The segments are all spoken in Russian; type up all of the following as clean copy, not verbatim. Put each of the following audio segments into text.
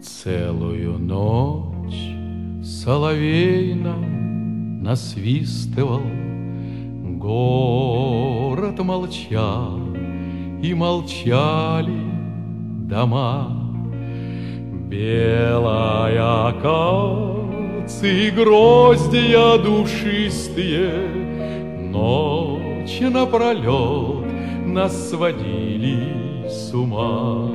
Целую ночь соловей нам насвистывал, город молчал, и молчали дома. Белая акация, гроздья душистые, ночь напролет нас сводили с ума.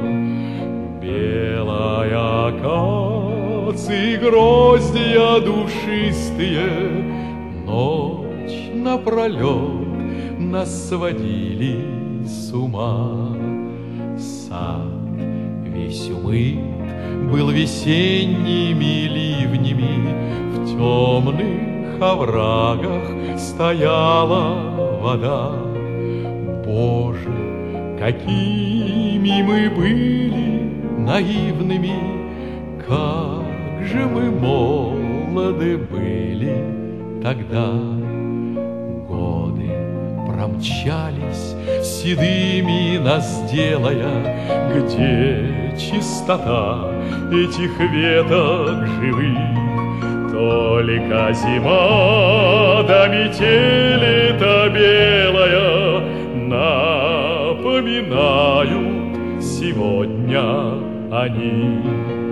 Белая акация, гроздья душистые, ночь напролет нас сводили с ума. Сад весь умыт был весенними ливнями, в темных оврагах стояла вода. Боже, какими мы были наивными, как же мы молоды были тогда. Годы промчались седыми нас делая, где чистота этих веток живых? Только зима да метели-то белая напоминают сегодня о них.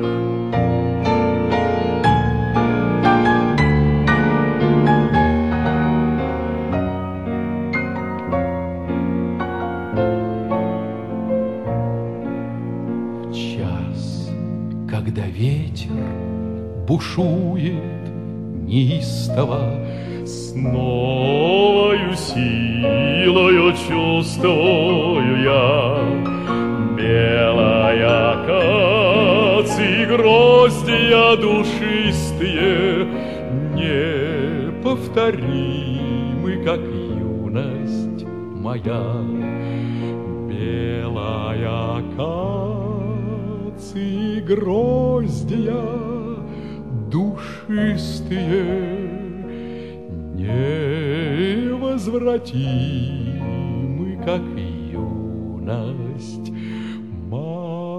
В час, когда ветер бушует неистово, с новою силою чувствую я. Белая акация, гроздья душистые, неповторимы, как юность моя. Белая акация, гроздья душистые, невозвратимы, как юность моя.